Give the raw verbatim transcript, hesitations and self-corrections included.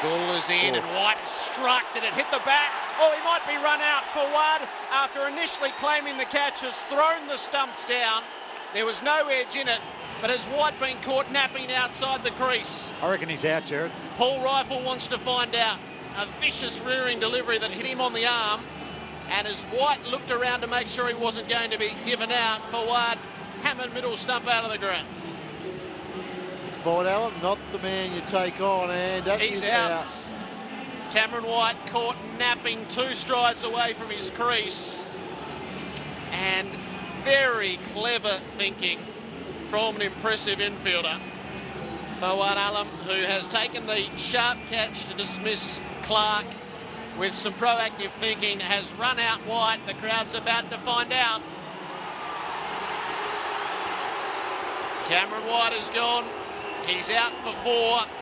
Ball is in, oh. and White struck. Did it hit the bat? Oh, he might be run out. Fawad, after initially claiming the catch, has thrown the stumps down. There was no edge in it, but has White been caught napping outside the crease? I reckon he's out, Jared. Paul Rifle wants to find out. A vicious rearing delivery that hit him on the arm, and as White looked around to make sure he wasn't going to be given out, Fawad hammered middle stump out of the ground. Fawad Allen, not the man you take on, and that He's is out. out. Cameron White caught napping two strides away from his crease, and very clever thinking from an impressive infielder. Fawad Allen, who has taken the sharp catch to dismiss Clark with some proactive thinking, has run out White. The crowd's about to find out. Cameron White is gone. He's out for four.